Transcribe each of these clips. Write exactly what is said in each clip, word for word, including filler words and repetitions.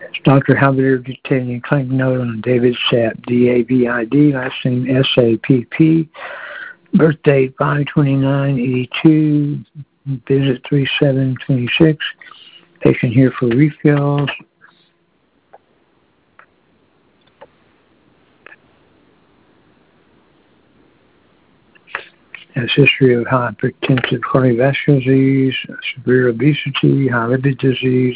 Doctor Halbert dictating a clinic note on David Sapp, D A V I D, last name S A P P, birth date five twenty-nine eighty-two, visit three seven twenty-six, patient here for refills. Has history of hypertensive cardiovascular disease, severe obesity, high lipid disease.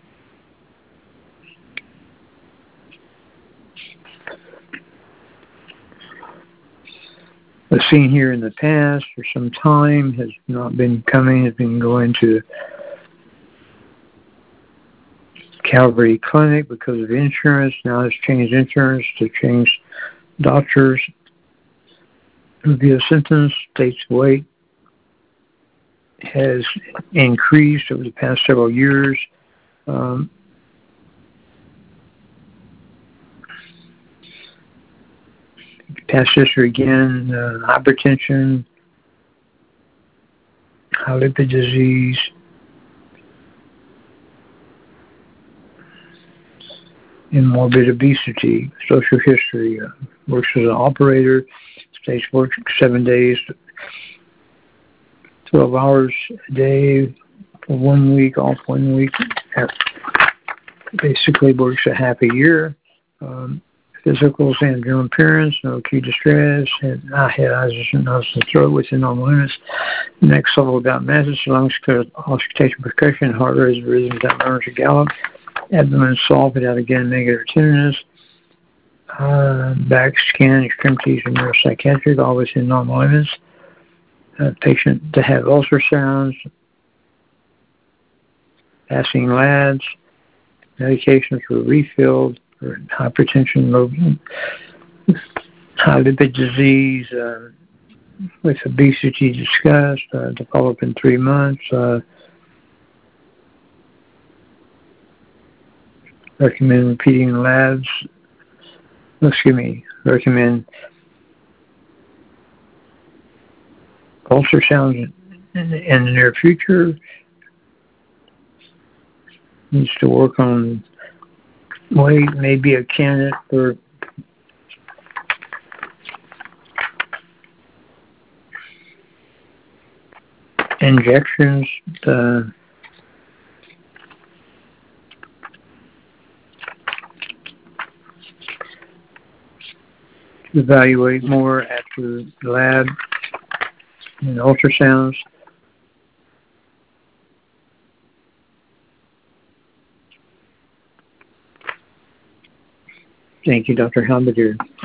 Was seen here in the past for some time, has not been coming, has been going to Calvary Clinic because of insurance. Now has changed insurance to change doctors. Review symptoms, states weight has increased over the past several years. Um, past history again, uh, hypertension, high lipid disease, and morbid obesity. Social history, uh, works as an operator. States works seven days, twelve hours a day for one week, off one week. Basically works a half a year. Um, physicals and general appearance, no acute distress. Had, I had eyes and nose and throat within normal limits. Next level without message, lungs clear, auscultation, percussion, heart rate, rhythm without murmurs or gallop. Abdomen soft without again negative tenderness. Uh, back, skin, extremities, and neuropsychiatric, all within normal limits. Uh, patient to have ultrasounds, passing labs, medications were refilled for hypertension, low, high lipid disease, uh, with obesity discussed, uh, to follow up in three months. Uh, recommend repeating labs. Excuse me, recommend ultrasounds in the, in the near future. Needs to work on weight, maybe a candidate for injections. Uh, to evaluate more after the lab and ultrasounds. Thank you, Doctor Halbert.